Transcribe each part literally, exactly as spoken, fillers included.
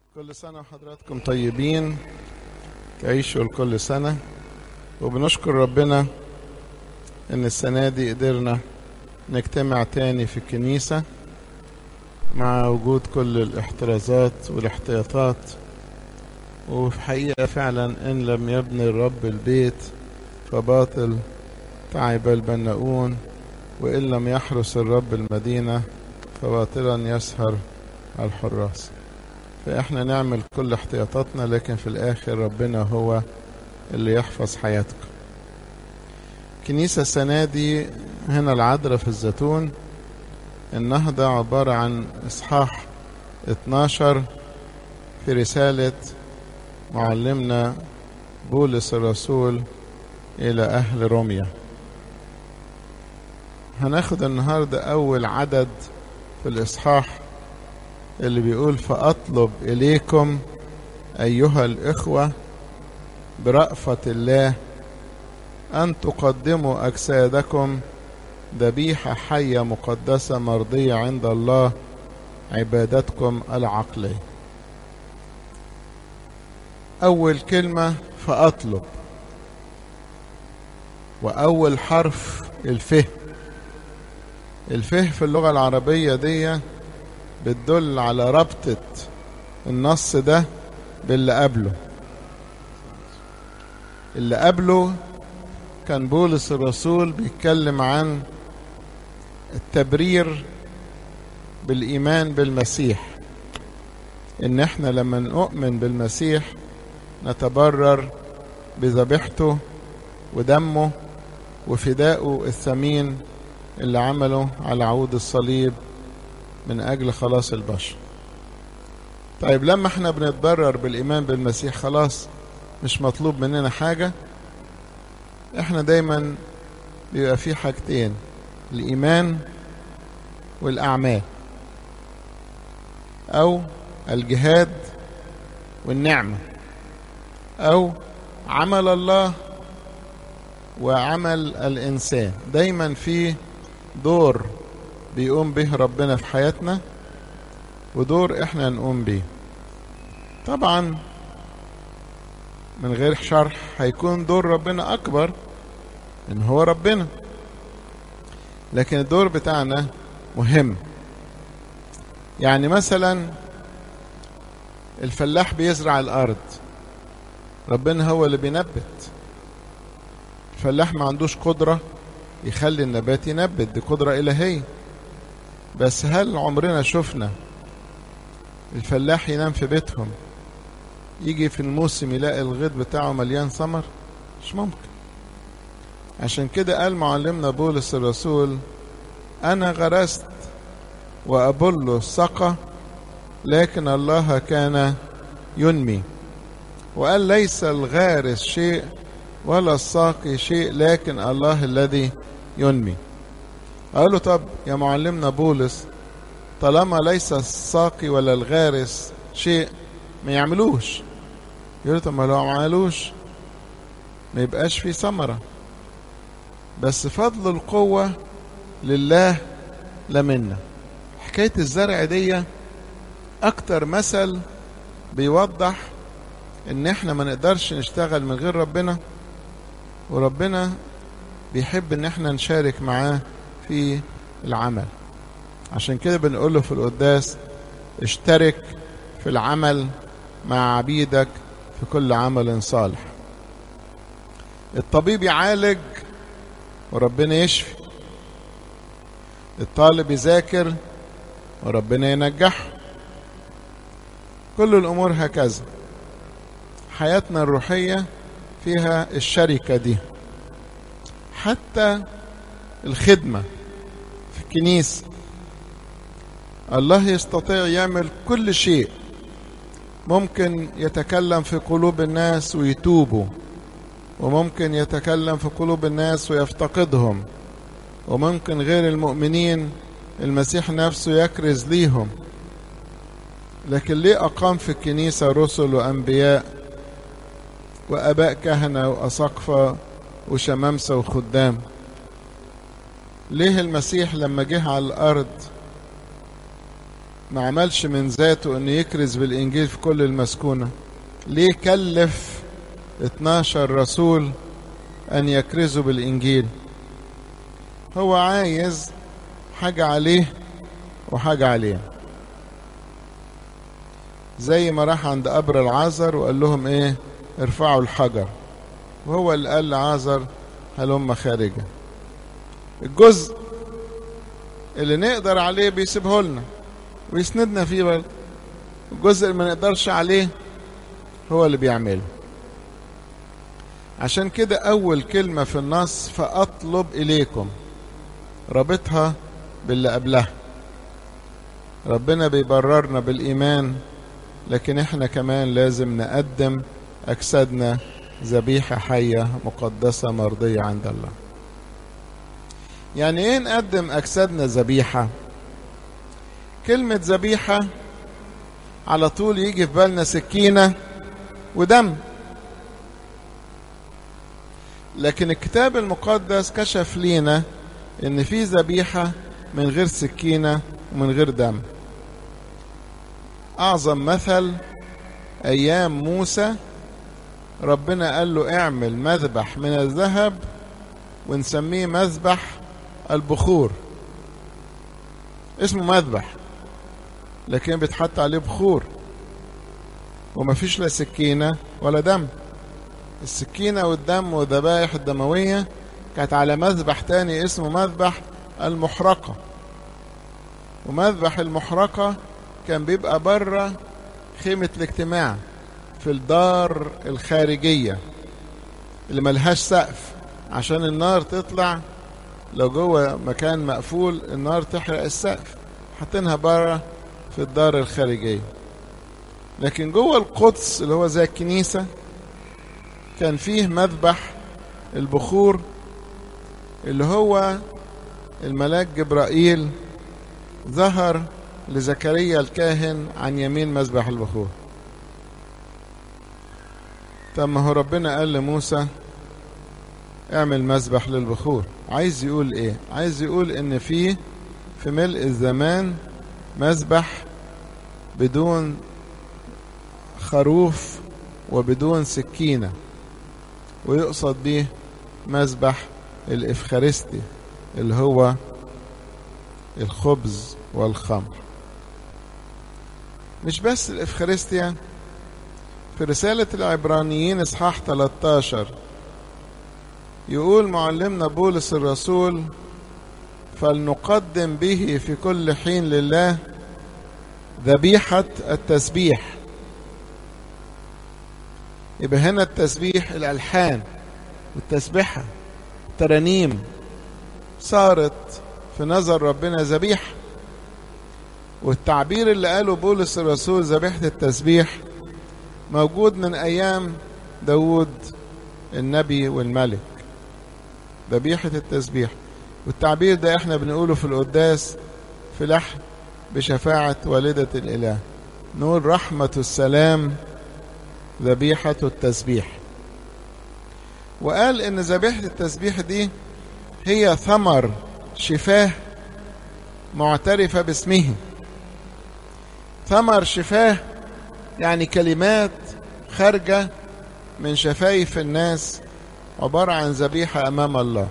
كل سنة وحضراتكم طيبين، تعيشوا لكل سنة. وبنشكر ربنا إن السنة دي قدرنا نجتمع تاني في الكنيسة مع وجود كل الاحترازات والاحتياطات. وفي حقيقة فعلا إن لم يبني الرب البيت فباطل تعب البناؤون، وإن لم يحرس الرب المدينة فباطلا يسهر الحراس. فإحنا نعمل كل احتياطاتنا، لكن في الآخر ربنا هو اللي يحفظ حياتكم. كنيسة السنة دي هنا العذراء في الزيتون. النهضة عبارة عن إصحاح اتناشر في رسالة معلمنا بولس الرسول إلى أهل روميا. هناخد النهاردة أول عدد في الإصحاح اللي بيقول: فأطلب إليكم أيها الإخوة برأفة الله أن تقدموا أجسادكم ذبيحة حية مقدسة مرضية عند الله، عبادتكم العقلية. أول كلمة فأطلب، وأول حرف الفه. الفه في اللغة العربية دي بتدل على ربطة النص ده باللي قبله. اللي قبله كان بولس الرسول بيتكلم عن التبرير بالإيمان بالمسيح، إن احنا لما نؤمن بالمسيح نتبرر بذبيحته ودمه وفدائه الثمين اللي عمله على عود الصليب من أجل خلاص البشر. طيب لما احنا بنتبرر بالإيمان بالمسيح خلاص مش مطلوب مننا حاجة. احنا دايما بيبقى في حاجتين: الإيمان والأعمال، أو الجهاد والنعمة، أو عمل الله وعمل الإنسان. دايما في دور بيقوم به ربنا في حياتنا ودور احنا نقوم به. طبعا من غير شرح هيكون دور ربنا أكبر إن هو ربنا، لكن الدور بتاعنا مهم. يعني مثلا الفلاح بيزرع الأرض، ربنا هو اللي بينبت. الفلاح ما عندوش قدرة يخلي النبات ينبت، دي قدرة إلهية. بس هل عمرنا شفنا الفلاح ينام في بيتهم يجي في الموسم يلاقي الغيط بتاعه مليان ثمر؟ مش ممكن. عشان كده قال معلمنا بولس الرسول: أنا غرست وأبولس سقى لكن الله كان ينمي. وقال: ليس الغارس شيء ولا الساقي شيء لكن الله الذي ينمي. قال له: طب يا معلمنا بولس، طالما ليس الساقي ولا الغارس شيء ما يعملوش. يقول له: طب ما لو ما عملوش ما يبقاش في ثمرة. بس فضل القوة لله لا منا. حكاية الزرع دي أكتر مثل بيوضح إن إحنا ما نقدرش نشتغل من غير ربنا، وربنا بيحب إن إحنا نشارك معاه في العمل. عشان كده بنقوله في القداس: اشترك في العمل مع عبيدك في كل عمل صالح. الطبيب يعالج وربنا يشفي، الطالب يذاكر وربنا ينجحه. كل الأمور هكذا. حياتنا الروحية فيها الشركة دي. حتى الخدمة في الكنيسة الله يستطيع يعمل كل شيء. ممكن يتكلم في قلوب الناس ويتوبوا، وممكن يتكلم في قلوب الناس ويفتقدهم، وممكن غير المؤمنين المسيح نفسه يكرز ليهم. لكن ليه أقام في الكنيسة رسل وأنبياء وأباء كهنة وأساقفة وشمامسة وخدام؟ ليه المسيح لما جه على الأرض ما عملش من ذاته انه يكرز بالانجيل في كل المسكونة؟ ليه كلف اتناشر رسول ان يكرزوا بالانجيل؟ هو عايز حاجة عليه وحاجة عليه. زي ما راح عند قبر العازر وقال لهم ايه؟ ارفعوا الحجر، وهو اللي قال لعازر هلم خارجه. الجزء اللي نقدر عليه بيسيبه لنا ويسندنا فيه برضه، الجزء اللي ما نقدرش عليه هو اللي بيعمله. عشان كده أول كلمة في النص فأطلب إليكم رابطها باللي قبلها. ربنا بيبررنا بالإيمان، لكن احنا كمان لازم نقدم أجسادنا ذبيحة حية مقدسة مرضية عند الله. يعني ايه نقدم أجسادنا ذبيحة؟ كلمة ذبيحة على طول يجي في بالنا سكينة ودم، لكن الكتاب المقدس كشف لينا ان في ذبيحة من غير سكينة ومن غير دم. اعظم مثل ايام موسى، ربنا قال له اعمل مذبح من الذهب ونسميه مذبح البخور. اسمه مذبح لكن بيتحط عليه بخور، ومفيش لا سكينة ولا دم. السكينة والدم والذبائح الدموية كانت على مذبح تاني اسمه مذبح المحرقة. ومذبح المحرقة كان بيبقى بره خيمة الاجتماع في الدار الخارجية اللي ملهاش سقف، عشان النار تطلع. لو جوه مكان مقفول النار تحرق السقف، حاطينها بره في الدار الخارجية. لكن جوه القدس اللي هو زي الكنيسة كان فيه مذبح البخور، اللي هو الملاك جبرائيل ظهر لزكريا الكاهن عن يمين مذبح البخور. طب ما هو ربنا قال لموسى اعمل مذبح للبخور. عايز يقول ايه؟ عايز يقول ان فيه في ملء الزمان مذبح بدون خروف وبدون سكينة، ويقصد به مذبح الإفخارستي اللي هو الخبز والخمر. مش بس الإفخارستيا، في رسالة العبرانيين إصحاح ثلاثة عشر يقول معلمنا بولس الرسول فلنقدم به في كل حين لله ذبيحة التسبيح. يبقى هنا التسبيح الألحان والتسبيحة الترانيم صارت في نظر ربنا ذبيحة. والتعبير اللي قاله بولس الرسول ذبيحة التسبيح موجود من أيام داود النبي والملك، ذبيحة التسبيح. والتعبير ده احنا بنقوله في القداس في لحن بشفاعة والدة الإله، نقول رحمة السلام ذبيحة التسبيح. وقال ان ذبيحة التسبيح دي هي ثمر شفاه معترفة باسمه. ثمر شفاه يعني كلمات خارجة من شفايف الناس عبارة عن ذبيحة أمام الله.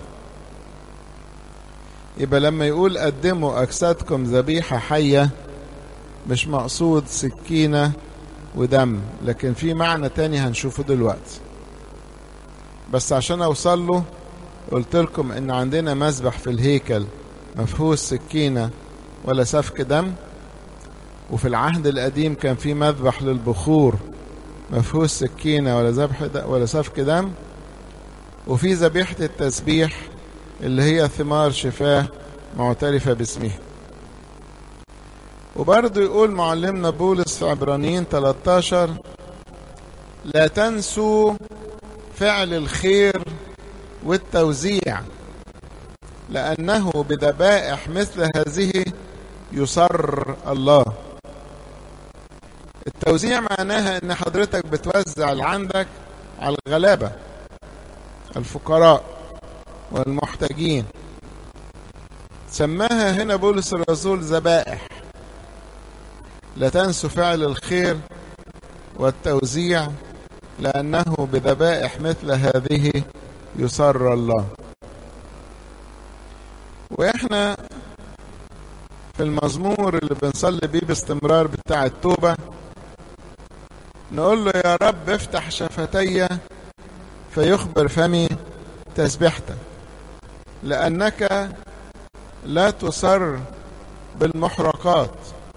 يبقى لما يقول قدموا أجسادكم ذبيحة حية مش مقصود سكينة ودم، لكن في معنى تاني هنشوفه دلوقتي. بس عشان أوصل له قلت لكم إن عندنا مذبح في الهيكل مفهوش سكينة ولا سفك دم، وفي العهد القديم كان في مذبح للبخور مفهوش سكينة ولا ذبح ولا سفك دم، وفي ذبيحة التسبيح اللي هي ثمار شفاه معترفة باسمه. وبرضه يقول معلمنا بولس في عبرانيين ثلاثة عشر لا تنسوا فعل الخير والتوزيع لأنه بذبائح مثل هذه يسر الله. التوزيع معناها ان حضرتك بتوزع اللي عندك على الغلابة الفقراء والمحتاجين. سماها هنا بولس الرسول ذبائح. لا تنسوا فعل الخير والتوزيع، لأنه بذبائح مثل هذه يسر الله. وإحنا في المزمور اللي بنصلي بيه باستمرار بتاع التوبة نقول له يا رب افتح شفتي فيخبر فمي تسبيحتك، لأنك لا تسر بالمحرقات،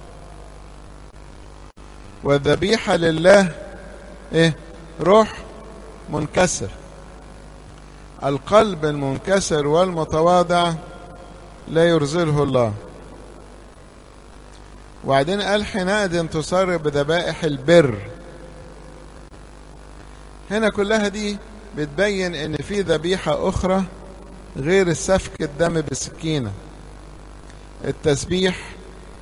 والذبيحة لله ايه؟ روح منكسر. القلب المنكسر والمتواضع لا يرزله الله. وبعدين قال حينئذ تسر بذبائح البر. هنا كلها دي بتبين ان في ذبيحة اخرى غير السفك الدم بالسكينة. التسبيح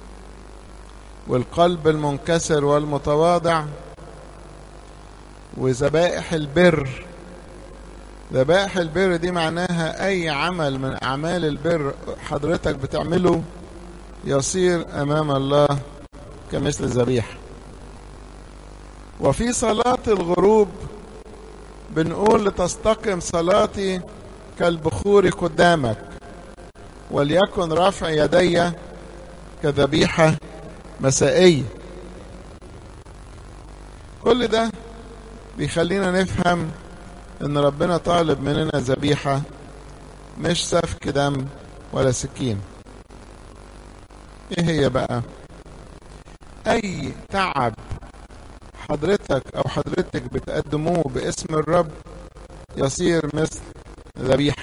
والقلب المنكسر والمتواضع وذبائح البر. ذبائح البر دي معناها اي عمل من اعمال البر حضرتك بتعمله يصير امام الله كمثل ذبيحة. وفي صلاة الغروب بنقول لتستقم صلاتي كالبخور قدامك، وليكن رفع يدي كذبيحة مسائية. كل ده بيخلينا نفهم ان ربنا طالب مننا ذبيحة، مش سفك دم ولا سكين. ايه هي بقى؟ اي تعب حضرتك او حضرتك بتقدموه باسم الرب يصير مثل ذبيحة.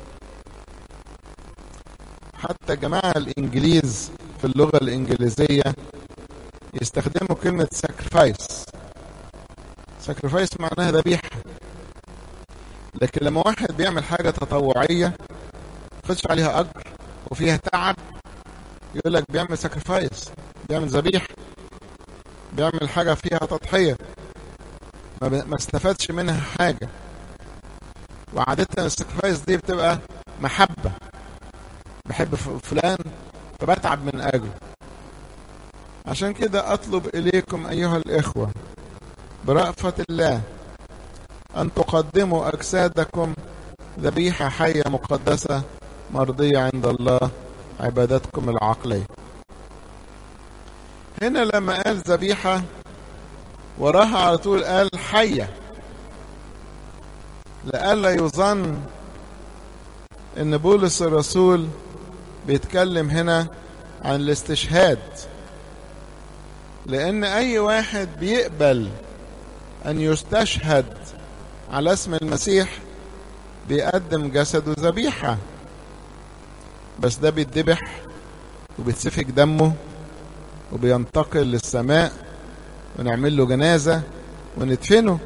حتى جماعة الانجليز في اللغة الانجليزية يستخدموا كلمة sacrifice. sacrifice معناها ذبيحة. لكن لما واحد بيعمل حاجة تطوعية مخدش عليها اجر وفيها تعب يقول لك بيعمل sacrifice، بيعمل ذبيحة، بيعمل حاجة فيها تضحية ما استفادش منها حاجة. وعادة السكرفايس دي بتبقى محبة، بحب فلان فبتعب من أجله. عشان كده أطلب إليكم أيها الإخوة برأفة الله أن تقدموا أجسادكم ذبيحة حية مقدسة مرضية عند الله، عبادتكم العقلية. هنا لما قال ذبيحة وراها على طول قال حية، لألا يظن ان بولس الرسول بيتكلم هنا عن الاستشهاد، لان اي واحد بيقبل ان يستشهد على اسم المسيح بيقدم جسده ذبيحة، بس ده بيتذبح وبيتسفك دمه وبينتقل للسماء ونعمل له جنازة وندفنه.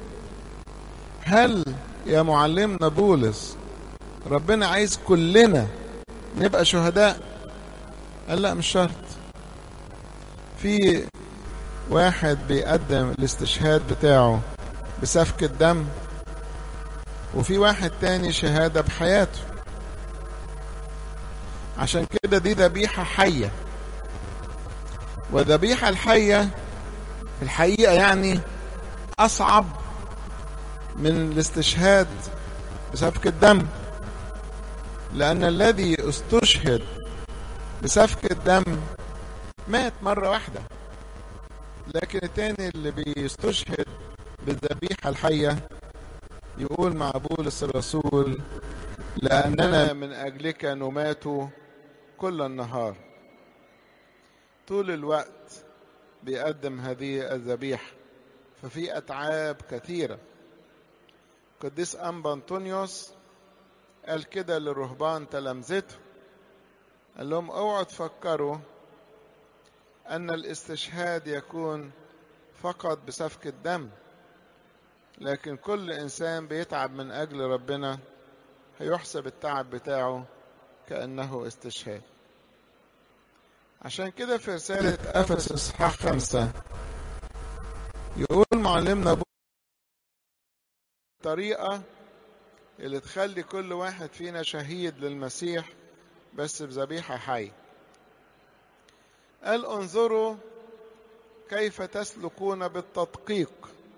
هل يا معلمنا بولس ربنا عايز كلنا نبقى شهداء؟ قال لا، مش شرط. في واحد بيقدم الاستشهاد بتاعه بسفك الدم، وفي واحد تاني شهادة بحياته. عشان كده دي ذبيحة حية. وذبيحة الحية الحقيقة يعني أصعب من الاستشهاد بسفك الدم، لأن الذي استشهد بسفك الدم مات مرة واحدة، لكن التاني اللي بيستشهد بالذبيحة الحية يقول مع بولس الرسول لأننا من أجلك نمات كل النهار. طول الوقت بيقدم هذه الذبيحة، ففي أتعاب كثيرة. قديس أنبا أنطونيوس قال كده للرهبان تلامذته، قال لهم اوعوا تفكروا أن الاستشهاد يكون فقط بسفك الدم، لكن كل إنسان بيتعب من أجل ربنا هيحسب التعب بتاعه كأنه استشهاد. عشان كده في رسالة أفسس إصحاح خمسة يقول معلمنا الطريقة اللي تخلي كل واحد فينا شهيد للمسيح بس بذبيحة حية. قال انظروا كيف تسلكون بالتدقيق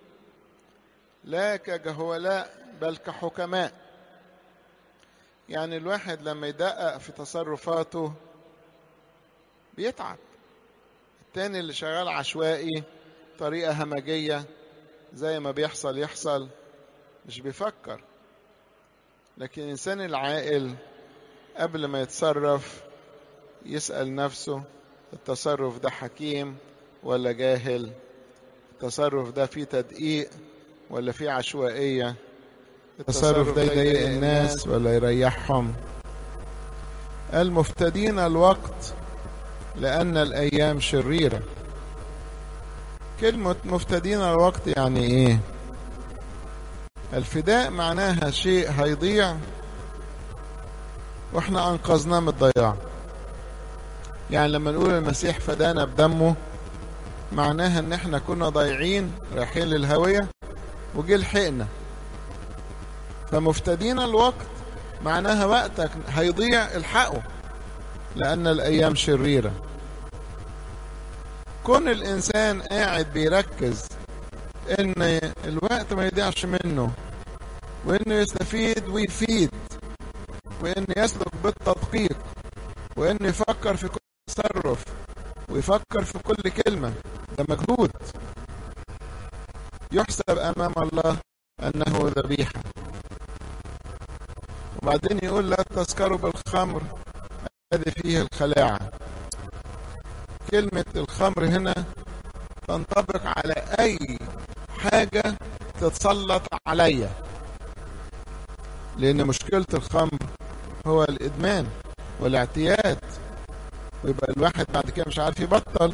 لا كجهلاء بل كحكماء. يعني الواحد لما يدقق في تصرفاته بيتعب. التاني اللي شغال عشوائي طريقة همجية زي ما بيحصل يحصل مش بيفكر. لكن الإنسان العاقل قبل ما يتصرف يسأل نفسه التصرف ده حكيم ولا جاهل، التصرف ده فيه تدقيق ولا فيه عشوائية، التصرف ده يضايق الناس ولا يريحهم. المفتدين الوقت لأن الأيام شريرة. كلمة مفتدين الوقت يعني إيه؟ الفداء معناها شيء هيضيع وإحنا أنقذناه من الضياع. يعني لما نقول المسيح فدانا بدمه معناها إن إحنا كنا ضايعين رايحين للهوية وجي لحقنا. فمفتدين الوقت معناها وقتك هيضيع الحقه لأن الأيام شريرة. كون الإنسان قاعد بيركز إن الوقت ما يضيعش منه وإنه يستفيد ويفيد وإنه يسلك بالتدقيق وإنه يفكر في كل تصرف ويفكر في كل كلمة، ده مجهود يحسب أمام الله أنه ذبيحة. وبعدين يقول لا تسكروا بالخمر الذي فيه الخلاعة. كلمة الخمر هنا تنطبق على أي حاجة تتسلط عليا، لأن مشكلة الخمر هو الإدمان والاعتياد، ويبقى الواحد بعد كده مش عارف يبطل.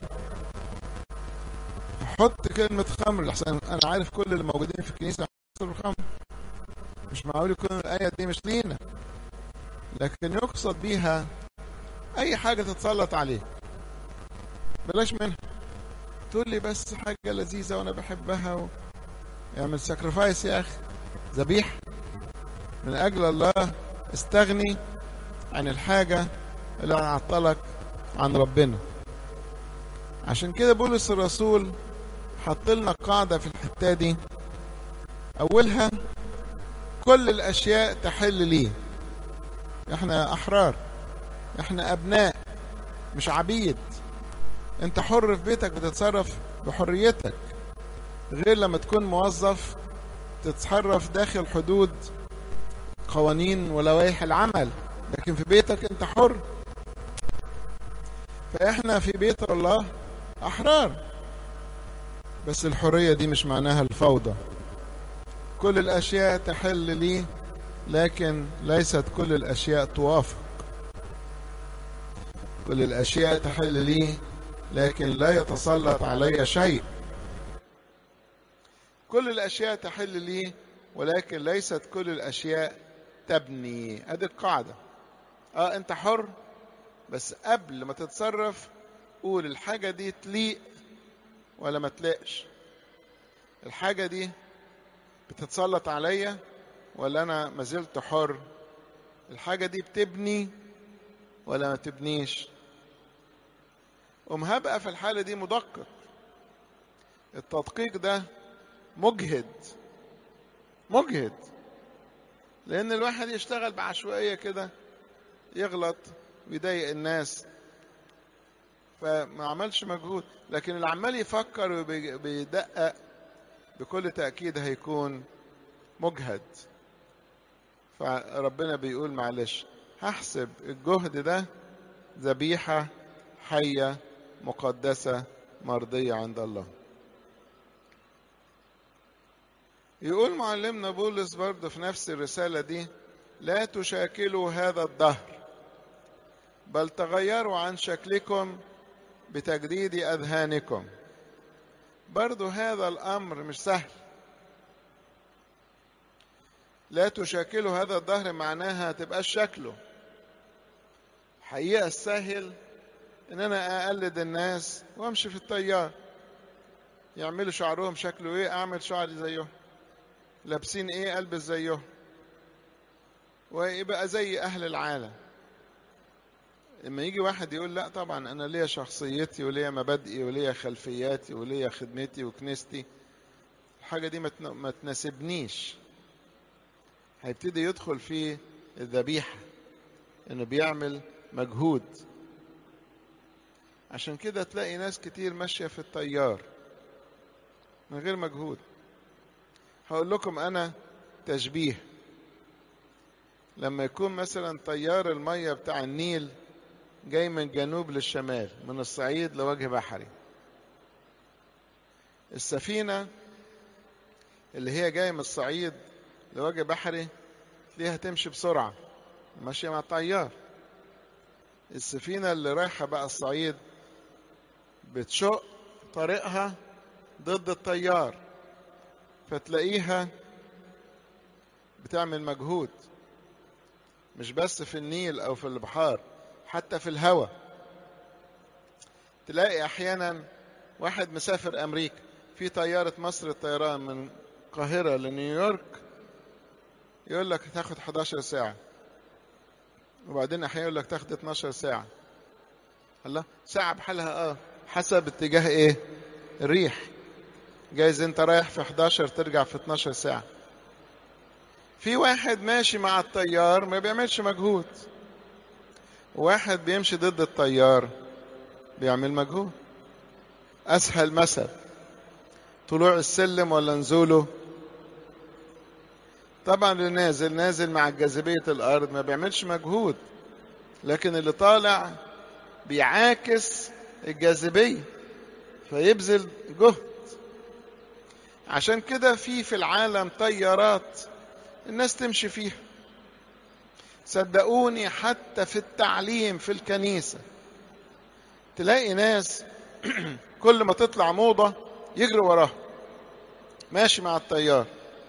حط كلمة خمر لحسن أنا عارف كل اللي موجودين في الكنيسة يشربوا خمر. مش معقول يكون الآية دي مش لينا، لكن يقصد بيها أي حاجة تتسلط عليك بلاش منها. تقول لي بس حاجة لذيذة وأنا بحبها و... اعمل ساكرفايس يا أخي، ذبيح من أجل الله. استغني عن الحاجة اللي هتعطلك عن ربنا. عشان كده بولس الرسول حط لنا قاعدة في الحتة دي، أولها كل الأشياء تحل ليه. احنا أحرار، احنا أبناء مش عبيد. انت حر في بيتك بتتصرف بحريتك، غير لما تكون موظف تتصرف داخل حدود قوانين ولوائح العمل، لكن في بيتك انت حر. فاحنا في بيت الله احرار، بس الحرية دي مش معناها الفوضى. كل الاشياء تحل لي لكن ليست كل الاشياء توافق. كل الاشياء تحل لي لكن لا يتسلط علي شيء. كل الاشياء تحل لي ولكن ليست كل الاشياء تبني. ادي القاعدة. اه انت حر، بس قبل ما تتصرف قول الحاجة دي تليق ولا ما تليقش. الحاجة دي بتتسلط عليا ولا انا ما زلت حر. الحاجة دي بتبني ولا ما تبنيش. قوم هبقى في الحالة دي مدقق. التدقيق ده مجهد مجهد لان الواحد يشتغل بعشوائية كده يغلط ويضايق الناس فما عملش مجهود. لكن اللي عمال يفكر وبيدقق بكل تأكيد هيكون مجهد. فربنا بيقول معلش هحسب الجهد ده ذبيحة حية مقدسة مرضية عند الله. يقول معلمنا بولس برضه في نفس الرسالة دي لا تشاكلوا هذا الدهر بل تغيروا عن شكلكم بتجديد أذهانكم. برضه هذا الأمر مش سهل. لا تشاكلوا هذا الدهر معناها تبقاش شكله. حقيقة السهل ان انا اقلد الناس وامشي في التيار. يعملوا شعرهم شكله ايه اعمل شعري زيهم، لابسين ايه البس زيهم، ويبقى زي اهل العالم. لما يجي واحد يقول لا طبعا أنا ليا شخصيتي وليا مبادئي وليا خلفياتي وليا خدمتي وكنيستي، الحاجة دي ما تناسبنيش، هيبتدي يدخل في الذبيحة إنه بيعمل مجهود. عشان كده تلاقي ناس كتير ماشية في التيار من غير مجهود. هقول لكم أنا تشبيه، لما يكون مثلا تيار المية بتاع النيل جاي من جنوب للشمال، من الصعيد لوجه بحري، السفينة اللي هي جاية من الصعيد لوجه بحري تلاقيها تمشي بسرعة ماشية مع التيار. السفينة اللي رايحة بقى الصعيد بتشق طريقها ضد التيار، فتلاقيها بتعمل مجهود، مش بس في النيل أو في البحار، حتى في الهواء. تلاقي أحيانا واحد مسافر أمريكا في طيارة مصر الطيران من القاهرة لنيويورك، يقول لك تاخد حداشر ساعة، وبعدين أحيانا يقول لك تاخد اتناشر ساعة. الله، ساعة بحالها اه حسب اتجاه ايه الريح، جايز انت رايح في حداشر ترجع في اتناشر ساعة. في واحد ماشي مع التيار ما بيعملش مجهود، وواحد بيمشي ضد التيار بيعمل مجهود. أسهل مثل طلوع السلم ولا نزوله؟ طبعا اللي نازل نازل مع جاذبية الأرض ما بيعملش مجهود، لكن اللي طالع بيعاكس الجاذبية فيبذل جهد. عشان كده في في العالم طيارات الناس تمشي فيها. صدقوني حتى في التعليم في الكنيسة تلاقي ناس كل ما تطلع موضة يجري وراها ماشي مع التيار،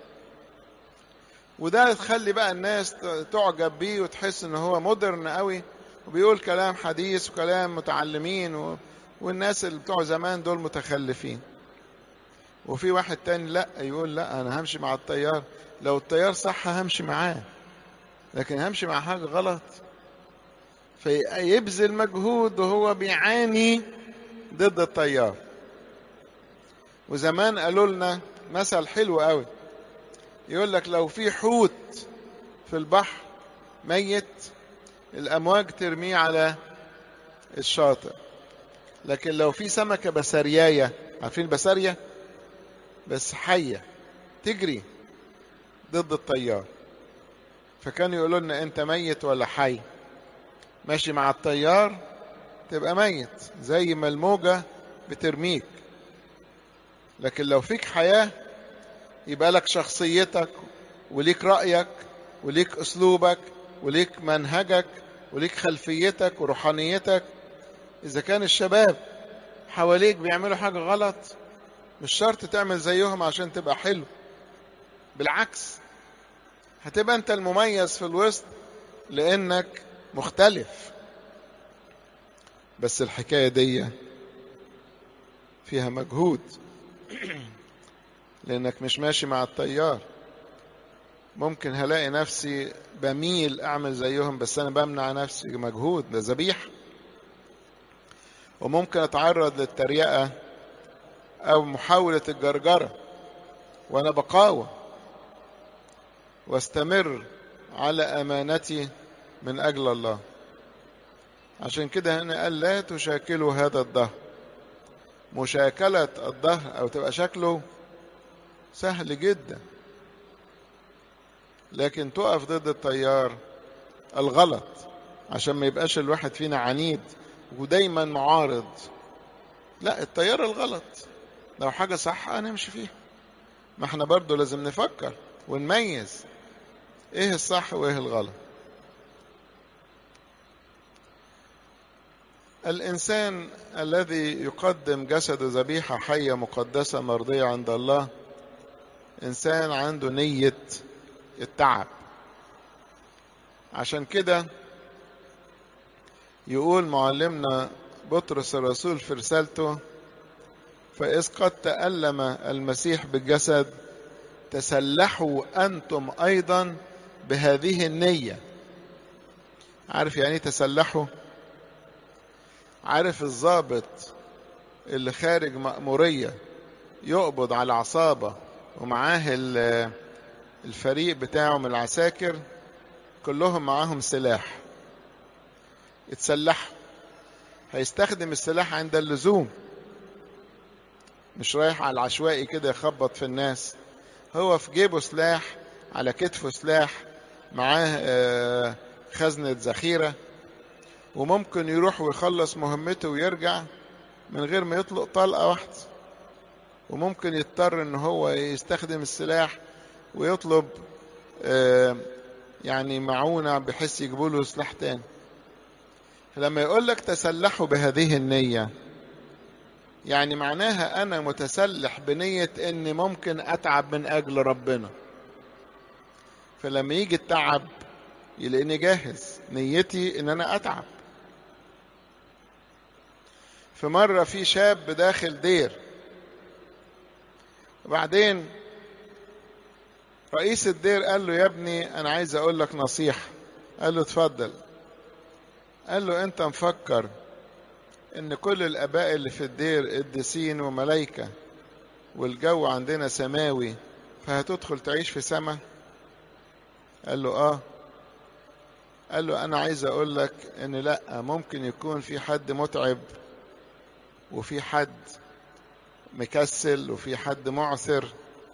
وده تخلي بقى الناس تعجب بيه وتحس ان هو مودرن قوي وبيقول كلام حديث وكلام متعلمين و... والناس اللي بتوع زمان دول متخلفين. وفي واحد تاني لا، يقول لا انا همشي مع التيار، لو التيار صح همشي معاه، لكن همشي مع حاجة غلط فيبذل مجهود وهو بيعاني ضد التيار. وزمان قالوا لنا مثل حلو قوي، يقول لك لو في حوت في البحر ميت الأمواج ترميه على الشاطئ، لكن لو في سمكة بسرياية، عارفين البسارية بس حية تجري ضد التيار، فكانوا يقولوا لنا انت ميت ولا حي؟ ماشي مع التيار تبقى ميت زي ما الموجة بترميك، لكن لو فيك حياة يبقى لك شخصيتك وليك رأيك وليك أسلوبك وليك منهجك وليك خلفيتك وروحانيتك. إذا كان الشباب حواليك بيعملوا حاجة غلط مش شرط تعمل زيهم عشان تبقى حلو، بالعكس هتبقى أنت المميز في الوسط لأنك مختلف. بس الحكاية دي فيها مجهود لأنك مش ماشي مع التيار. ممكن هلاقي نفسي بميل أعمل زيهم بس أنا بمنع نفسي، مجهود، ده ذبيح. وممكن أتعرض للتريقة أو محاولة الجرجرة وأنا بقاوم واستمر على أمانتي من أجل الله. عشان كده هنا قال لا تشاكلوا هذا الدهر. مشاكلة الدهر أو تبقى شكله سهل جدا، لكن تقف ضد التيار الغلط عشان ما يبقاش الواحد فينا عنيد ودايما معارض. لا، التيار الغلط لو حاجة صح هنمشي فيها. ما احنا برضو لازم نفكر ونميز ايه الصح وايه الغلط. الإنسان الذي يقدم جسده ذبيحة حية مقدسة مرضية عند الله إنسان عنده نية التعب. عشان كده يقول معلمنا بطرس الرسول في رسالته فإذ قد تألم المسيح بالجسد تسلحوا أنتم أيضا بهذه النية. عارف يعني تسلحوا؟ عارف الضابط اللي خارج مأمورية يقبض على عصابة ومعاه الفريق بتاعه من العساكر كلهم معاهم سلاح، اتسلحوا، هيستخدم السلاح عند اللزوم، مش رايح على العشوائي كده يخبط في الناس. هو في جيبه سلاح، على كتفه سلاح، معاه خزنة ذخيرة، وممكن يروح ويخلص مهمته ويرجع من غير ما يطلق طلقة واحدة. وممكن يضطر ان هو يستخدم السلاح ويطلب يعني معونة بحيث يجيبوا له سلاح تاني. لما يقول لك تسلحوا بهذه النية، يعني معناها انا متسلح بنية اني ممكن اتعب من اجل ربنا، فلما يجي التعب يلاقيني جاهز، نيتي ان انا اتعب. في مرة في شاب داخل دير، وبعدين رئيس الدير قال له يا ابني انا عايز اقول لك نصيحة. قال له اتفضل. قال له انت مفكر ان كل الاباء اللي في الدير قديسين وملايكة والجو عندنا سماوي فهتدخل تعيش في سما؟ قال له اه. قال له انا عايز اقول لك ان لا، ممكن يكون في حد متعب وفي حد مكسل وفي حد معثر،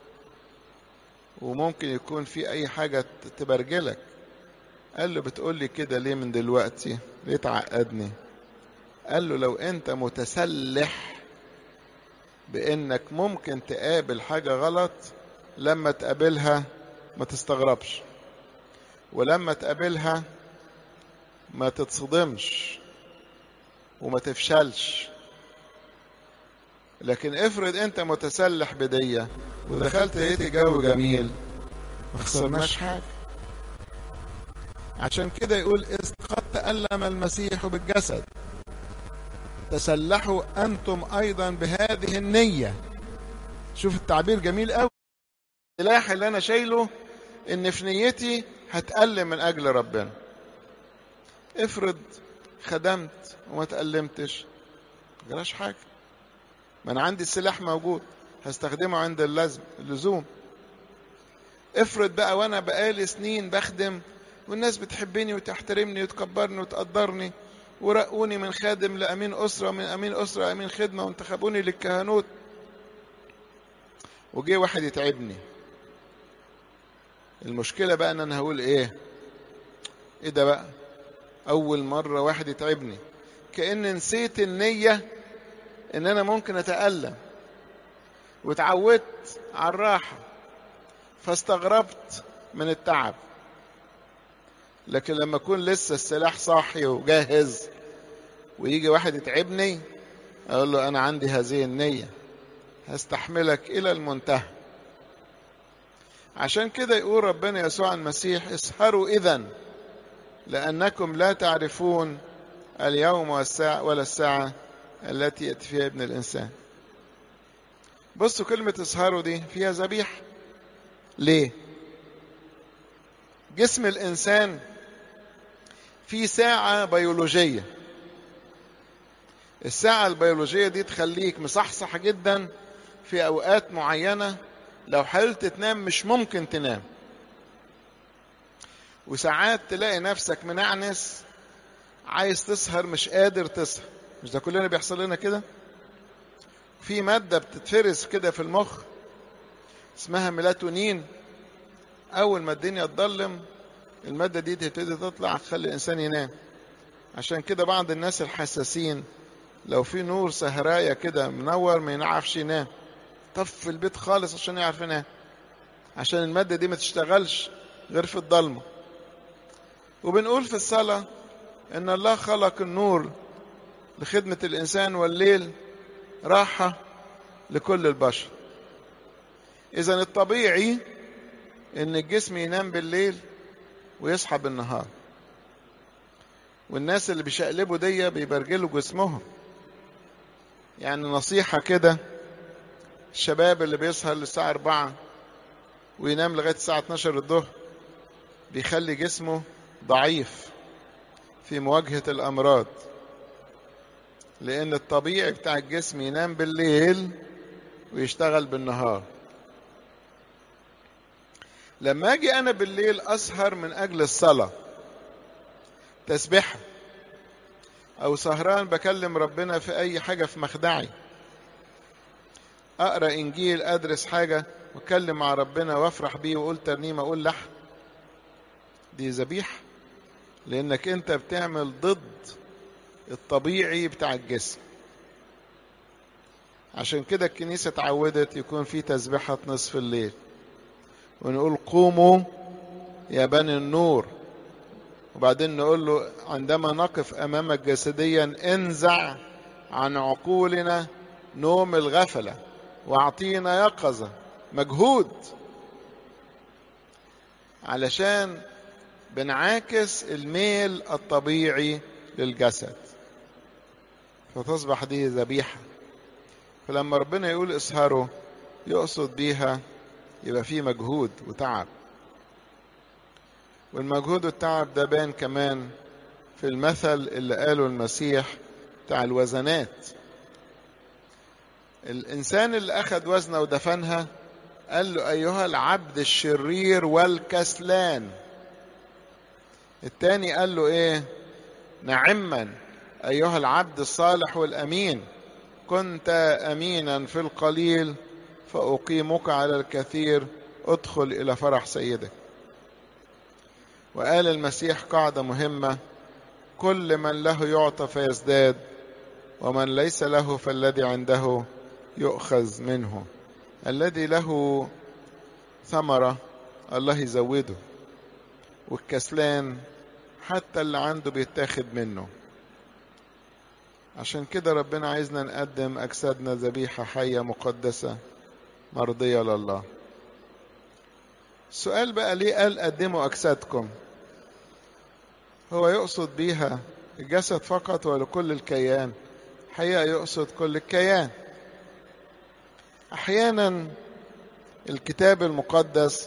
وممكن يكون في اي حاجة تبرجلك. قال له بتقول لي كده ليه من دلوقتي؟ ليه تعقدني؟ قال له لو انت متسلح بانك ممكن تقابل حاجة غلط، لما تقابلها ما تستغربش، ولما تقابلها ما تتصدمش وما تفشلش. لكن افرض انت متسلح بدية ودخلت لقيت الجو جميل، ما خسرناش حاجة. عشان كده يقول إذ قد تألم المسيح بالجسد تسلحوا أنتم أيضا بهذه النية. شوف التعبير جميل قوي. السلاح اللي أنا شايله إن في نيتي هتألم من أجل ربنا. افرض خدمت وما تألمتش، ما جراش حاجة، ما أنا عندي السلاح موجود هستخدمه عند اللازم اللزوم. افرض بقى وأنا بقالي سنين بخدم والناس بتحبني وتحترمني وتكبرني وتقدرني ورقوني من خادم لأمين أسرة، من أمين أسرة أمين خدمة، وانتخبوني للكهنوت، وجي واحد يتعبني. المشكلة بقى ان انا هقول ايه؟ ايه ده بقى؟ اول مرة واحد يتعبني، كأن نسيت النية ان انا ممكن اتألم، وتعودت على الراحة فاستغربت من التعب. لكن لما اكون لسه السلاح صاحي وجاهز ويجي واحد يتعبني، اقول له انا عندي هذه النية، هستحملك الى المنتهى. عشان كده يقول ربنا يسوع المسيح اسهروا اذن لانكم لا تعرفون اليوم والساعة ولا الساعة التي يأتي فيها ابن الانسان. بصوا كلمة اسهروا دي فيها ذبيحة. ليه؟ جسم الانسان في ساعة بيولوجية، الساعة البيولوجية دي تخليك مصحصح جدا في اوقات معينة، لو حاولت تنام مش ممكن تنام، وساعات تلاقي نفسك منعنس عايز تسهر مش قادر تسهر. مش ده كلنا بيحصل لنا كده؟ في مادة بتتفرز كده في المخ اسمها ميلاتونين، اول ما الدنيا تضلم المادة دي تبتدي تطلع تخلي الانسان ينام. عشان كده بعض الناس الحساسين لو في نور سهراية كده منور ما ينعرفش ينام، طف البيت خالص عشان يعرف ينام، عشان المادة دي ما تشتغلش غير في الضلمة. وبنقول في الصلاة ان الله خلق النور لخدمة الانسان والليل راحة لكل البشر. اذا الطبيعي ان الجسم ينام بالليل ويصحى بالنهار، والناس اللي بيشقلبوا دي بيبرجلوا جسمهم. يعني نصيحة كده، الشباب اللي بيسهر للساعة أربعة وينام لغاية الساعة اتناشر الظهر بيخلي جسمه ضعيف في مواجهة الأمراض. لأن الطبيعي بتاع الجسم ينام بالليل ويشتغل بالنهار. لما أجي أنا بالليل أسهر من أجل الصلاة، تسبيحة، أو سهران بكلم ربنا في أي حاجة في مخدعي، أقرأ إنجيل، أدرس حاجة وأتكلم مع ربنا وأفرح بيه وأقول ترنيمة، أقول لحن، دي ذبيحة، لأنك أنت بتعمل ضد الطبيعي بتاع الجسم. عشان كده الكنيسة اتعودت يكون في تسبيحة نصف الليل، ونقول قوموا يا بني النور، وبعدين نقول له عندما نقف أمامك جسديا انزع عن عقولنا نوم الغفلة واعطينا يقظة، مجهود، علشان بنعاكس الميل الطبيعي للجسد، فتصبح دي ذبيحة. فلما ربنا يقول اسهروا يقصد بيها يبقى فيه مجهود وتعب، والمجهود والتعب ده بان كمان في المثل اللي قاله المسيح بتاع الوزنات. الإنسان اللي أخذ وزنه ودفنها قال له أيها العبد الشرير والكسلان. التاني قال له إيه؟ نعما أيها العبد الصالح والأمين، كنت أمينا في القليل فأقيمك على الكثير، ادخل إلى فرح سيدك. وقال المسيح قاعدة مهمة: كل من له يعطى فيزداد، ومن ليس له فالذي عنده يؤخذ منه. الذي له ثمرة الله يزوده، والكسلان حتى اللي عنده بيتاخد منه. عشان كده ربنا عايزنا نقدم أجسادنا ذبيحة حية مقدسة مرضية لله. السؤال بقى ليه قال قدموا أجسادكم؟ هو يقصد بيها الجسد فقط ولا كل الكيان؟ حقيقة يقصد كل الكيان. أحيانا الكتاب المقدس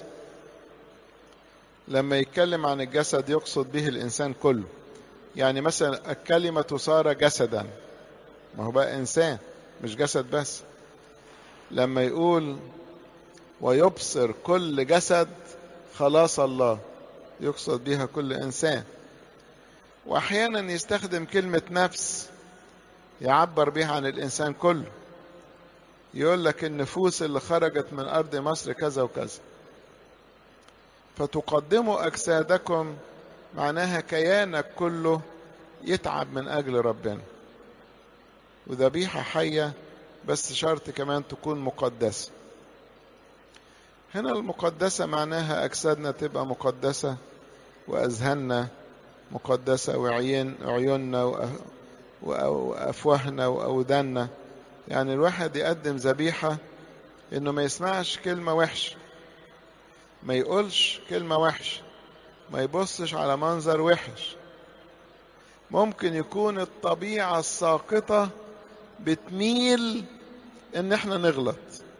لما يتكلم عن الجسد يقصد به الإنسان كله. يعني مثلا الكلمة صار جسدا، ما هو بقى إنسان مش جسد بس. لما يقول ويبصر كل جسد خلاص الله، يقصد بها كل إنسان. وأحيانا يستخدم كلمة نفس يعبر بها عن الإنسان كله، يقول لك النفوس اللي خرجت من أرض مصر كذا وكذا. فتقدموا أجسادكم معناها كيانك كله يتعب من أجل ربنا، وذبيحة حية، بس شرط كمان تكون مقدسة. هنا المقدسة معناها أجسادنا تبقى مقدسة، وأذهاننا مقدسة، وعيون عيوننا وأفواهنا وأوداننا. يعني الواحد يقدم ذبيحة إنه ما يسمعش كلمة وحش، ما يقولش كلمة وحش، ما يبصش على منظر وحش. ممكن يكون الطبيعة الساقطة بتميل إن احنا نغلط،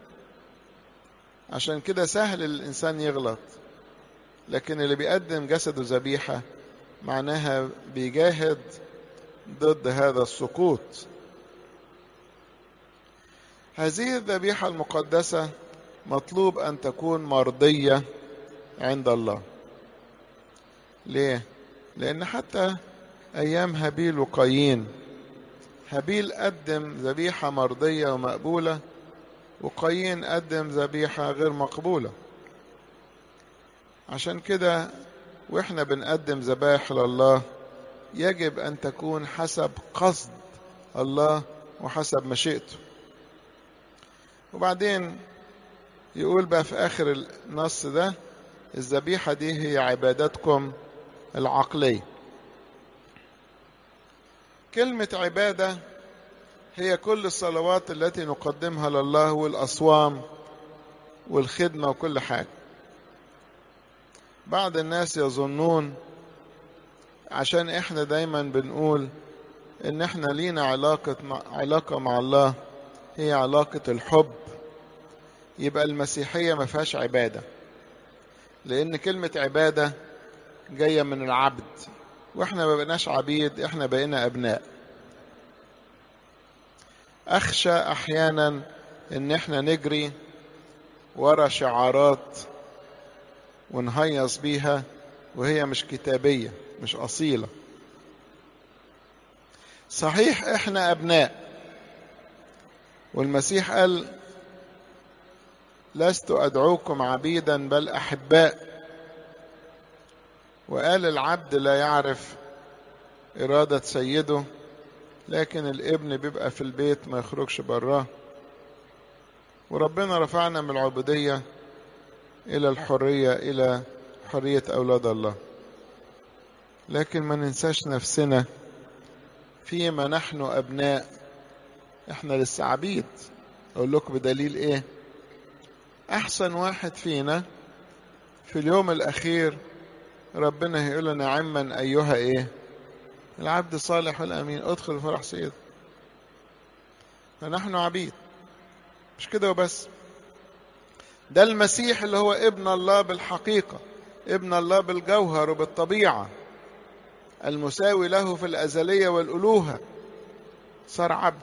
عشان كده سهل الإنسان يغلط. لكن اللي بيقدم جسده ذبيحة معناها بيجاهد ضد هذا السقوط. هذه الذبيحة المقدسة مطلوب أن تكون مرضية عند الله. ليه؟ لأن حتى أيام هابيل وقايين، هابيل قدم ذبيحة مرضية ومقبولة، وقايين قدم ذبيحة غير مقبولة. عشان كده وإحنا بنقدم ذبائح لله يجب أن تكون حسب قصد الله وحسب مشيئته. وبعدين يقول بقى في آخر النص ده: الذبيحة دي هي عبادتكم العقلية. كلمة عبادة هي كل الصلوات التي نقدمها لله، والأصوام والخدمة وكل حاجة. بعض الناس يظنون عشان احنا دايما بنقول ان احنا لينا علاقة مع علاقة مع الله هي علاقة الحب، يبقى المسيحية ما فيهاش عبادة. لأن كلمة عبادة جاية من العبد، واحنا ما بقيناش عبيد، احنا بقينا أبناء. أخشى أحيانا إن إحنا نجري ورا شعارات ونهيص بيها وهي مش كتابية، مش أصيلة. صحيح إحنا أبناء، والمسيح قال لست أدعوكم عبيدا بل أحباء، وقال العبد لا يعرف إرادة سيده، لكن الابن بيبقى في البيت ما يخرجش براه. وربنا رفعنا من العبودية إلى الحرية، إلى حرية أولاد الله. لكن ما ننساش نفسنا فيما نحن أبناء، إحنا لسه عبيد. أقول لكم بدليل إيه؟ أحسن واحد فينا في اليوم الأخير ربنا هيقول لنا نعما أيها إيه؟ العبد الصالح والأمين، ادخل فرح سيد. فنحن عبيد، مش كده وبس. ده المسيح اللي هو ابن الله بالحقيقة، ابن الله بالجوهر وبالطبيعة، المساوي له في الأزلية والألوهة، صار عبد.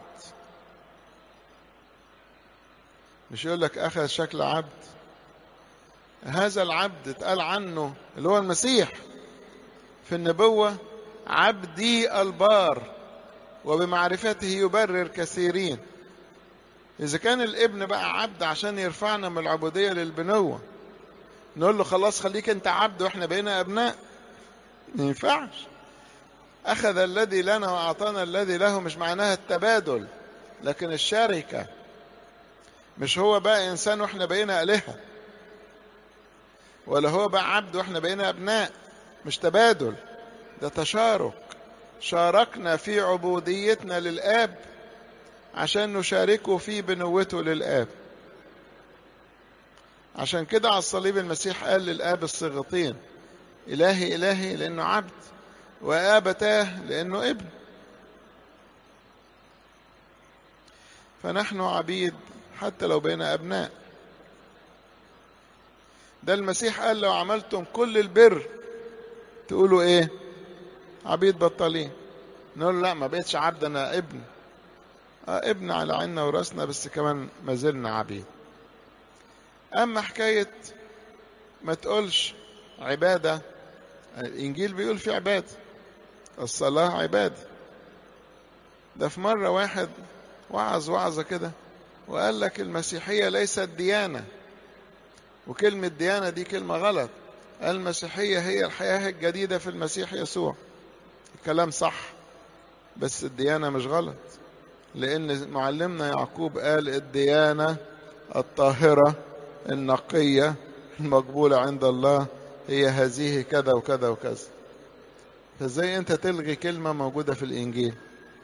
مش يقول لك أخذ شكل عبد. هذا العبد اتقال عنه اللي هو المسيح في النبوة عبدي البار وبمعرفته يبرر كثيرين. إذا كان الابن بقى عبد عشان يرفعنا من العبودية للبنوة، نقول له خلاص خليك انت عبد واحنا بقينا أبناء؟ ما ينفعش. أخذ الذي لنا وأعطانا الذي له، مش معناها التبادل لكن الشركة. مش هو بقى إنسان واحنا بقينا آلهة، ولا هو بقى عبد واحنا بقينا أبناء. مش تبادل، ده تشارك. شاركنا في عبوديتنا للآب عشان نشاركه في بنوته للآب. عشان كده على الصليب المسيح قال للآب الصيغتين: إلهي إلهي لأنه عبد، وآبتاه لأنه ابن. فنحن عبيد حتى لو بين أبناء. ده المسيح قال لو عملتم كل البر تقولوا إيه؟ عبيد بطالين. نقول لا، ما بقيتش عبد، أنا ابن. آه ابن على عيننا وراسنا، بس كمان ما زلنا عبيد. أما حكاية ما تقولش عبادة، الإنجيل بيقول في عبادة، الصلاة عبادة. ده في مرة واحد وعظ وعظة كده وقال لك المسيحية ليست ديانة، وكلمة ديانة دي كلمة غلط. المسيحية هي الحياة الجديدة في المسيح يسوع. الكلام صح، بس الديانة مش غلط، لأن معلمنا يعقوب قال الديانة الطاهرة النقية المقبولة عند الله هي هذه كذا وكذا وكذا. فازاي انت تلغي كلمة موجودة في الإنجيل؟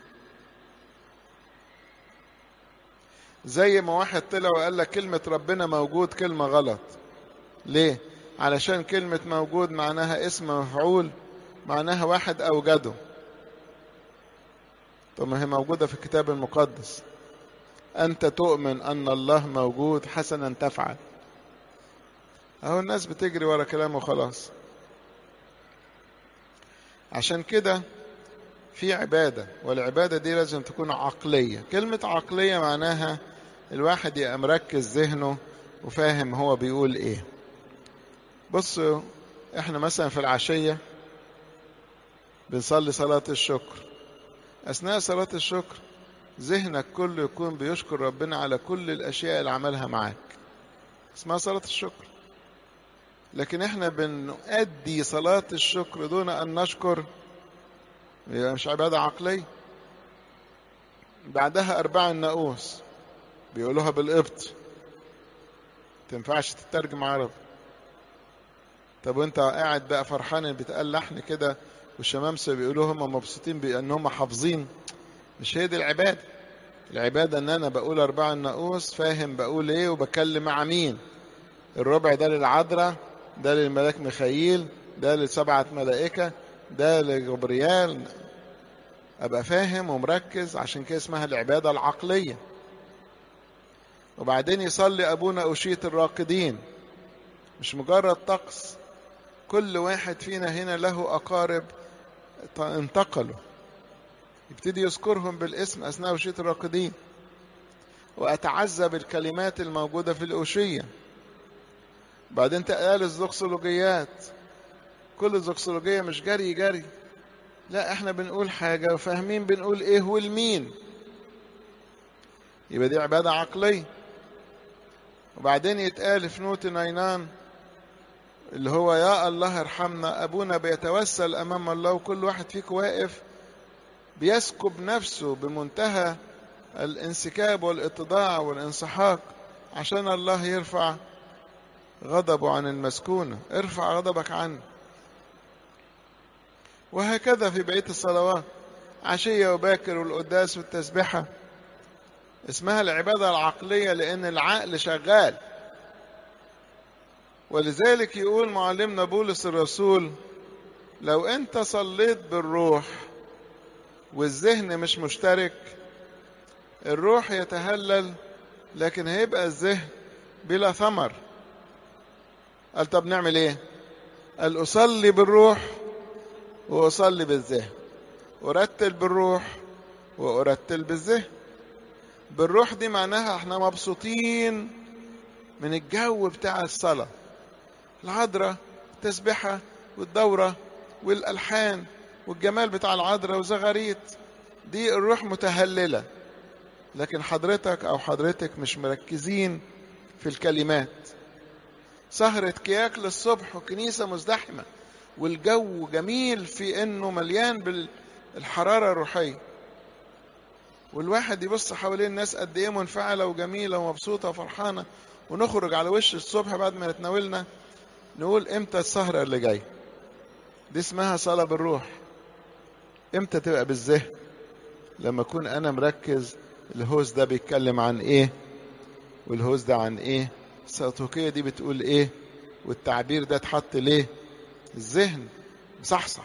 زي ما واحد طلع وقال لك كلمة ربنا موجود كلمة غلط. ليه؟ علشان كلمة موجود معناها اسم مفعول، معناها واحد أوجده. طب ما هي موجودة في الكتاب المقدس. أنت تؤمن أن الله موجود، حسنا تفعل. أهو الناس بتجري ورا كلامه وخلاص. عشان كده في عبادة، والعبادة دي لازم تكون عقلية. كلمة عقلية معناها الواحد يبقى مركز ذهنه وفاهم هو بيقول ايه. بصوا، احنا مثلا في العشية بنصلي صلاة الشكر. أثناء صلاة الشكر ذهنك كله يكون بيشكر ربنا على كل الأشياء اللي عملها معاك، اسمها صلاة الشكر. لكن احنا بنؤدي صلاة الشكر دون أن نشكر، هي مش عبادة عقلية. بعدها أربع الناقوس بيقولوها بالقبط، تنفعش تترجم عربي. طب وانت قاعد بقى فرحان بتقال لحن كده والشمامسة بيقولوا هم مبسوطين بأنهم حافظين، مش هي دي العبادة. العبادة ان انا بقول أربع الناقوس فاهم بقول ايه وبكلم مع مين. الربع ده للعذراء، ده للملاك ميخائيل، ده لسبعة ملائكة، ده لجبريال. ابقى فاهم ومركز، عشان كده اسمها العبادة العقلية. وبعدين يصلي ابونا أشية الراقدين، مش مجرد طقس. كل واحد فينا هنا له اقارب انتقلوا، يبتدي يذكرهم بالاسم اثناء أشية الراقدين. وأتعذب الكلمات الموجودة في الأوشية. بعدين تقال الزوكسولوجيات، كل الزوكسولوجية مش جري جري، لا احنا بنقول حاجة وفاهمين بنقول ايه والمين، يبقى دي عبادة عقلية. وبعدين يتقال في نوت ناينان اللي هو يا الله ارحمنا، أبونا بيتوسل أمام الله وكل واحد فيك واقف بيسكب نفسه بمنتهى الانسكاب والاتضاع والانسحاق عشان الله يرفع غضبه عن المسكونة. ارفع غضبك عنه. وهكذا في بقية الصلوات، عشية وباكر والقداس والتسبحة. اسمها العبادة العقلية لأن العقل شغال. ولذلك يقول معلمنا بولس الرسول لو أنت صليت بالروح والذهن مش مشترك، الروح يتهلل لكن هيبقى الذهن بلا ثمر. قال طب نعمل ايه؟ قال أصلي بالروح وأصلي بالذهن، أرتل بالروح وأرتل بالذهن. بالروح دي معناها احنا مبسوطين من الجو بتاع الصلاة، العذراء، التسبحة والدورة والألحان والجمال بتاع العذراء وزغاريت، دي الروح متهللة. لكن حضرتك أو حضرتك مش مركزين في الكلمات. سهرة كياك للصبح وكنيسة مزدحمة والجو جميل في انه مليان بالحرارة الروحية، والواحد يبص حوالين الناس قد ايه منفعلة وجميلة ومبسوطة وفرحانة، ونخرج على وش الصبح بعد ما نتناولنا نقول امتى السهرة اللي جاي. دي اسمها صلاة بالروح. امتى تبقى بالذهن؟ لما اكون انا مركز الهوس ده بيتكلم عن ايه والهوس ده عن ايه، السيطوكية دي بتقول ايه والتعبير ده اتحط ليه، الذهن مصحصح.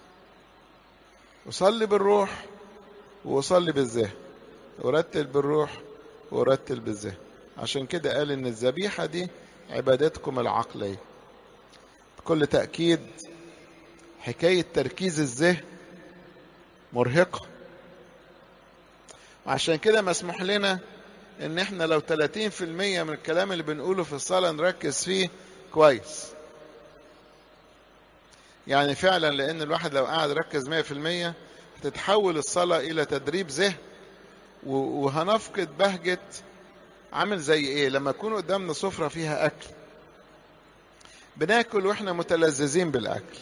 أصلي بالروح وأصلي بالذهن، أرتل بالروح وأرتل بالذهن. عشان كده قال إن الذبيحة دي عبادتكم العقلية. بكل تأكيد حكاية تركيز الذهن مرهقة، وعشان كده مسموح لنا إن إحنا لو ثلاثين في المية من الكلام اللي بنقوله في الصلاة نركز فيه كويس. يعني فعلا لأن الواحد لو قاعد ركز مية في المية هتتحول الصلاة إلى تدريب ذهن، وهنفقد بهجة. عامل زي إيه لما يكون قدامنا سفرة فيها أكل، بناكل وإحنا متلذذين بالأكل،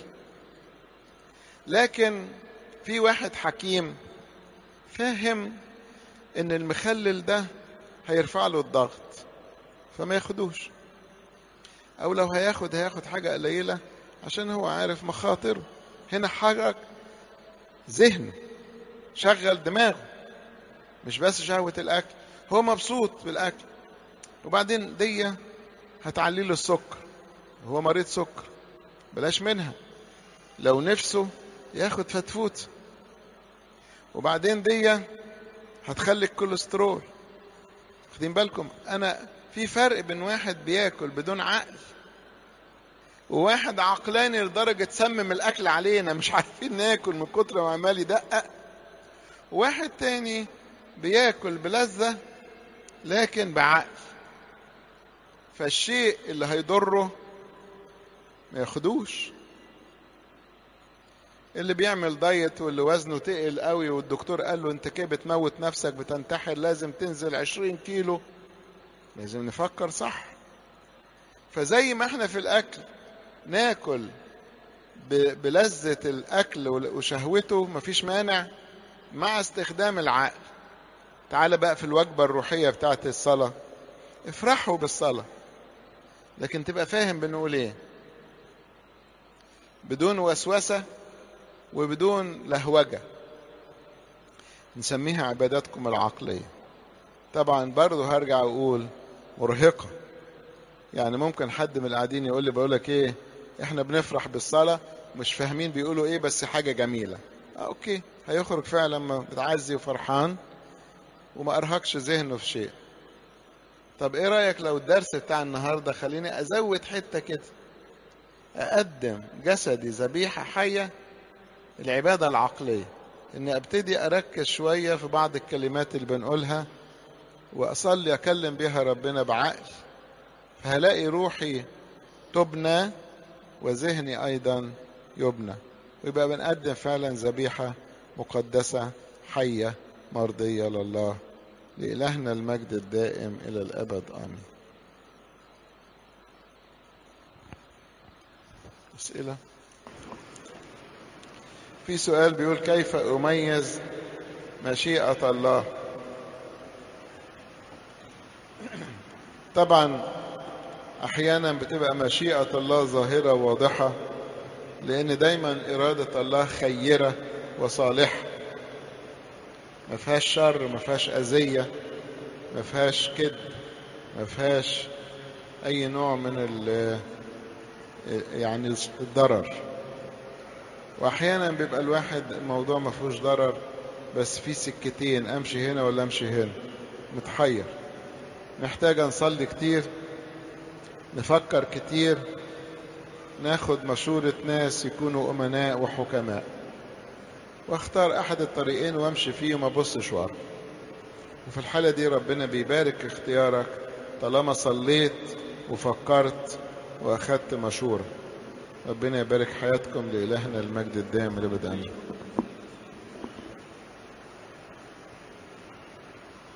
لكن في واحد حكيم فاهم إن المخلل ده هيرفع له الضغط فما ياخدوش، أو لو هياخد هياخد حاجة قليلة عشان هو عارف مخاطره. هنا حرك ذهنه، شغل دماغه، مش بس شهوة الأكل، هو مبسوط بالأكل. وبعدين دي هتعلي له السكر، هو مريض سكر بلاش منها، لو نفسه ياخد فتفوت. وبعدين دي هتخلي الكوليسترول. خدين بالكم أنا في فرق بين واحد بياكل بدون عقل وواحد عقلاني لدرجة تسمم الأكل علينا مش عارفين ناكل من كتر ما عمال يدقق، وواحد تاني بياكل بلذة لكن بعقل، فالشيء اللي هيضره ما ياخدوش. اللي بيعمل دايت واللي وزنه تقل قوي والدكتور قال له انت كده بتموت نفسك بتنتحر لازم تنزل عشرين كيلو، لازم نفكر صح. فزي ما احنا في الأكل ناكل بلذة الأكل وشهوته مفيش مانع مع استخدام العقل. تعال بقى في الوجبة الروحية بتاعت الصلاة، افرحوا بالصلاة لكن تبقى فاهم بنقول ايه، بدون وسوسة وبدون لهوجة. نسميها عباداتكم العقلية. طبعا برضو هرجع اقول مرهقة. يعني ممكن حد من القاعدين يقول لي بقولك ايه احنا بنفرح بالصلاة مش فاهمين بيقولوا ايه بس حاجة جميلة. اه اوكي، هيخرج فعلا لما بتعزي وفرحان وما ارهقش ذهنه في شيء. طب ايه رأيك لو الدرس بتاع النهاردة خليني ازود حتة كده، اقدم جسدي ذبيحة حية، العبادة العقلية، اني ابتدي اركز شوية في بعض الكلمات اللي بنقولها وأصلي أكلم بها ربنا بعقل، فهلاقي روحي تبنى وذهني أيضا يبنى، ويبقى بنقدم فعلا ذبيحة مقدسة حية مرضية لله. لإلهنا المجد الدائم إلى الأبد آمين. أسئلة؟ في سؤال بيقول كيف أميز مشيئة الله؟ طبعا أحيانا بتبقى مشيئة الله ظاهرة واضحة، لأن دايما إرادة الله خيرة وصالحة، ما فيهاش شر، ما فيهاش أذية، ما فيهاش كذب، ما فيهاش أي نوع من ال يعني الضرر. وأحيانا بيبقى الواحد الموضوع ما فيهوش ضرر، بس في سكتين، أمشي هنا ولا أمشي هنا، متحير، محتاج نصلي كتير، نفكر كتير، ناخد مشورة ناس يكونوا أمناء وحكماء، واختار أحد الطريقين وامشي فيه وما بصش ورا. وفي الحالة دي ربنا بيبارك اختيارك طالما صليت وفكرت وأخدت مشورة. ربنا يبارك حياتكم، لإلهنا المجد الدائم لأبد آمين.